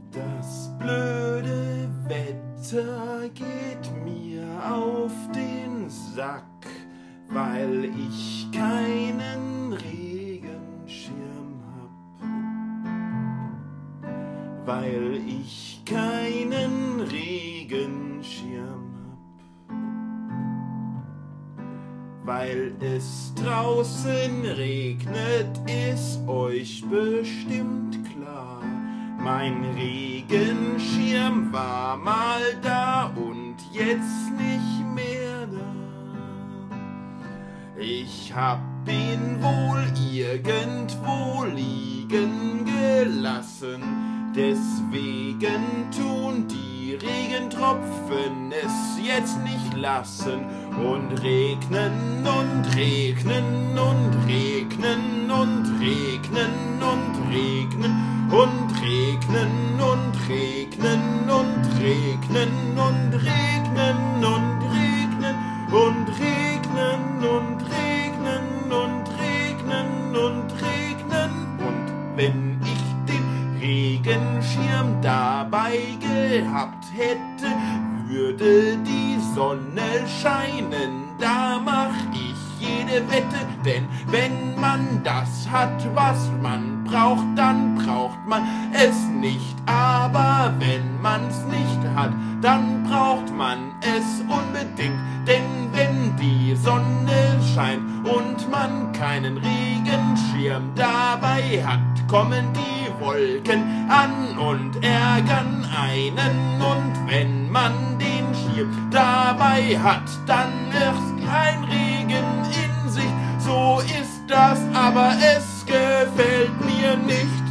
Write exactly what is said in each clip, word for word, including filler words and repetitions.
Das blöde Wetter geht mir auf den Sack, weil ich keinen Regenschirm hab. Weil ich keinen Regenschirm hab. Weil es draußen regnet, ist euch bestimmt klar. Mein Regenschirm war mal da und jetzt nicht mehr da. Ich hab ihn wohl irgendwo liegen gelassen, deswegen tun die Regentropfen es jetzt nicht lassen und regnen und regnen und regnen und regnen und regnen und regnen und regnen und regnen und regnen und regnen und regnen und regnen und regnen und regnen. Und wenn ich den Regenschirm dabei gehabt hätte, würde die Sonne scheinen, da mach ich jede Wette, denn wenn man das hat, was man braucht, dann braucht man es nicht, aber wenn man's nicht hat, dann braucht man es unbedingt, denn wenn die Sonne scheint und man keinen Regenschirm dabei hat, kommen die Wolken an und ärgern einen, und wenn man den Schirm dabei hat, dann ist kein Regen in Sicht. So ist das, aber es gefällt mir nicht.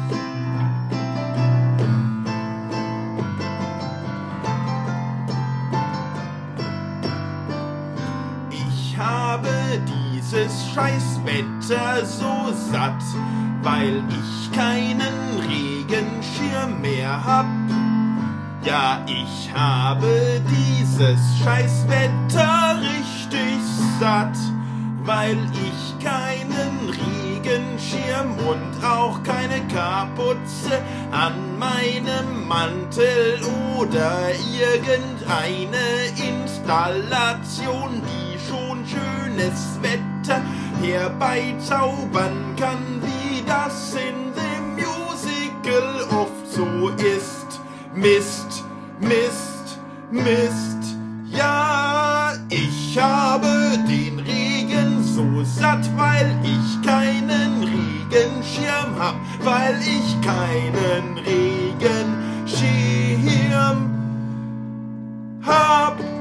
Ich habe dieses Scheißwetter so satt, weil ich keinen Regenschirm mehr hab. Ja, ich habe dieses Scheißwetter richtig satt, weil ich keinen Regenschirm und auch keine Kapuze an meinem Mantel oder irgendeine Installation, die schon schönes Wetter herbeizaubern kann, wie das in dem Musical oft so ist. Mist, Mist, Mist, ja, ich habe den Regen so satt, weil ich keinen Regenschirm hab, weil ich keinen Regenschirm hab.